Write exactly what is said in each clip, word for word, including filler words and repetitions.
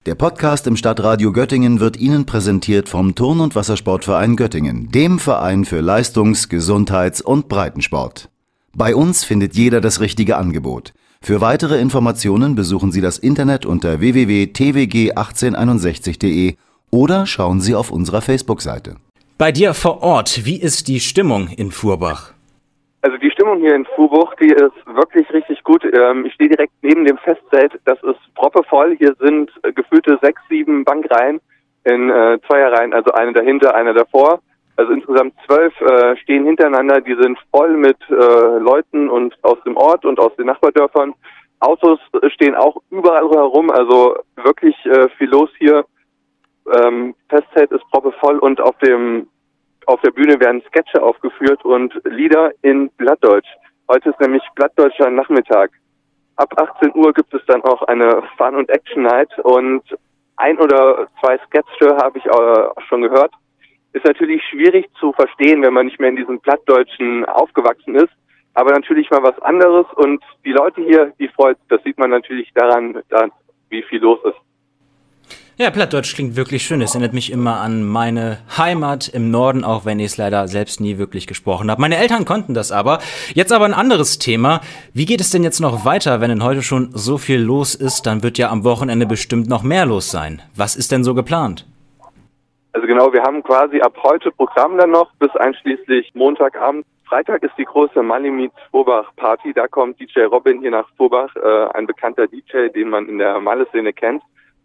Der Podcast im Stadtradio Göttingen wird Ihnen präsentiert vom Turn- und Wassersportverein Göttingen, dem Verein für Leistungs-, Gesundheits- und Breitensport. Bei uns findet jeder das richtige Angebot. Für weitere Informationen besuchen Sie das Internet unter w w w punkt t w g achtzehn einundsechzig punkt d e oder schauen Sie auf unserer Facebook-Seite. Bei dir vor Ort, wie ist die Stimmung in Furbach? Also die Stimmung hier in Furbach, die ist wirklich richtig gut. Ähm, ich stehe direkt neben dem Festzelt. Das ist proppevoll. Hier sind äh, gefühlte sechs, sieben Bankreihen in äh, Zweierreihen, also eine dahinter, eine davor. Also insgesamt zwölf äh, stehen hintereinander. Die sind voll mit äh, Leuten und aus dem Ort und aus den Nachbardörfern. Autos stehen auch überall herum. Also wirklich äh, viel los hier. Ähm, Festzelt ist proppevoll und auf dem Auf der Bühne werden Sketche aufgeführt und Lieder in Plattdeutsch. Heute ist nämlich Plattdeutscher Nachmittag. Ab achtzehn Uhr gibt es dann auch eine Fun- und Action-Night und ein oder zwei Sketche habe ich auch schon gehört. Ist natürlich schwierig zu verstehen, wenn man nicht mehr in diesem Plattdeutschen aufgewachsen ist, aber natürlich mal was anderes und die Leute hier, die freut, das sieht man natürlich daran, wie viel los ist. Ja, Plattdeutsch klingt wirklich schön. Es erinnert mich immer an meine Heimat im Norden, auch wenn ich es leider selbst nie wirklich gesprochen habe. Meine Eltern konnten das aber. Jetzt aber ein anderes Thema. Wie geht es denn jetzt noch weiter, wenn denn heute schon so viel los ist? Dann wird ja am Wochenende bestimmt noch mehr los sein. Was ist denn so geplant? Also genau, wir haben quasi ab heute Programm dann noch bis einschließlich Montagabend. Freitag ist die große Mali Meets Furbach Party. Da kommt D J Robin hier nach Furbach, äh, ein bekannter D J, den man in der Malle-Szene kennt.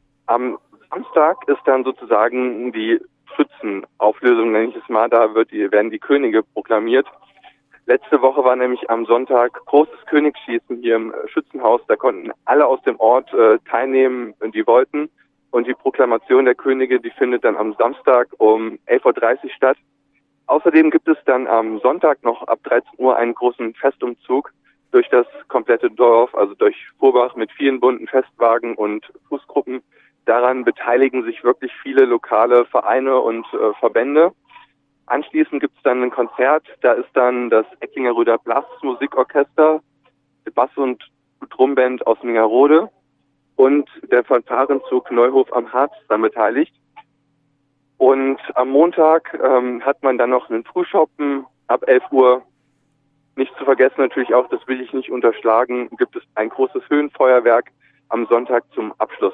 Am Samstag ist dann sozusagen die Schützenauflösung, nenne ich es mal, da wird die, werden die Könige proklamiert. Letzte Woche war nämlich am Sonntag großes Königsschießen hier im Schützenhaus. Da konnten alle aus dem Ort äh, teilnehmen, die wollten. Und die Proklamation der Könige, die findet dann am Samstag um elf Uhr dreißig statt. Außerdem gibt es dann am Sonntag noch ab dreizehn Uhr einen großen Festumzug durch das komplette Dorf, also durch Furbach mit vielen bunten Festwagen und Fußgruppen. Daran beteiligen sich wirklich viele lokale Vereine und äh, Verbände. Anschließend gibt es dann ein Konzert. Da ist dann das Ecklinger-Röder Blasmusikorchester, die Bass- und Drumband aus Mingerode und der Fanfarenzug Neuhof am Harz dann beteiligt. Und am Montag ähm, hat man dann noch einen Frühschoppen ab elf Uhr. Nicht zu vergessen natürlich auch, das will ich nicht unterschlagen, gibt es ein großes Höhenfeuerwerk am Sonntag zum Abschluss.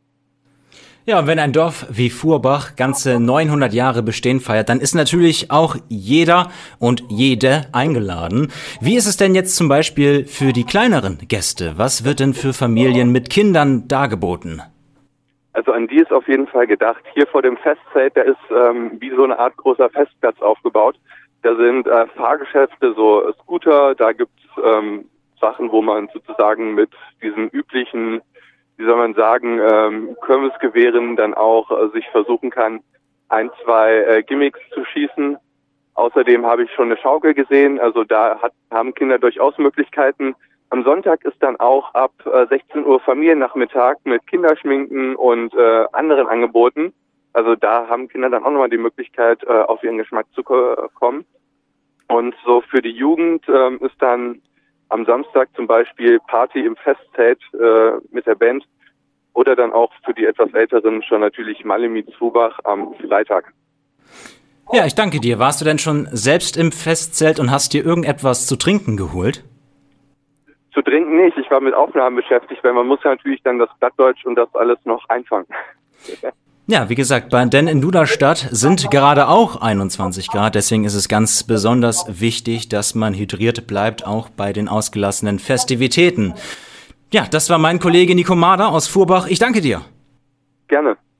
Ja, und wenn ein Dorf wie Furbach ganze neunhundert Jahre Bestehen feiert, dann ist natürlich auch jeder und jede eingeladen. Wie ist es denn jetzt zum Beispiel für die kleineren Gäste? Was wird denn für Familien mit Kindern dargeboten? Also an die ist auf jeden Fall gedacht. Hier vor dem Festzelt, da ist ähm, wie so eine Art großer Festplatz aufgebaut. Da sind äh, Fahrgeschäfte, so Scooter, da gibt's ähm, Sachen, wo man sozusagen mit diesen üblichen, wie soll man sagen, ähm, Kirmesgewehren dann auch äh, sich versuchen kann, ein, zwei äh, Gimmicks zu schießen. Außerdem habe ich schon eine Schaukel gesehen, also da hat, haben Kinder durchaus Möglichkeiten. Am Sonntag ist dann auch ab äh, sechzehn Uhr Familiennachmittag mit Kinderschminken und äh, anderen Angeboten. Also da haben Kinder dann auch nochmal die Möglichkeit, äh, auf ihren Geschmack zu ko- kommen. Und so für die Jugend ähm, ist dann am Samstag zum Beispiel Party im Festzelt äh, mit der Band oder dann auch für die etwas Älteren schon natürlich Mali Meets Furbach am Freitag. Ja, ich danke dir. Warst du denn schon selbst im Festzelt und hast dir irgendetwas zu trinken geholt? Zu trinken nicht. Ich war mit Aufnahmen beschäftigt, weil man muss ja natürlich dann das Plattdeutsch und das alles noch einfangen. Ja, wie gesagt, bei, denn in Duderstadt sind gerade auch einundzwanzig Grad, deswegen ist es ganz besonders wichtig, dass man hydriert bleibt, auch bei den ausgelassenen Festivitäten. Ja, das war mein Kollege Nico Mader aus Furbach. Ich danke dir. Gerne.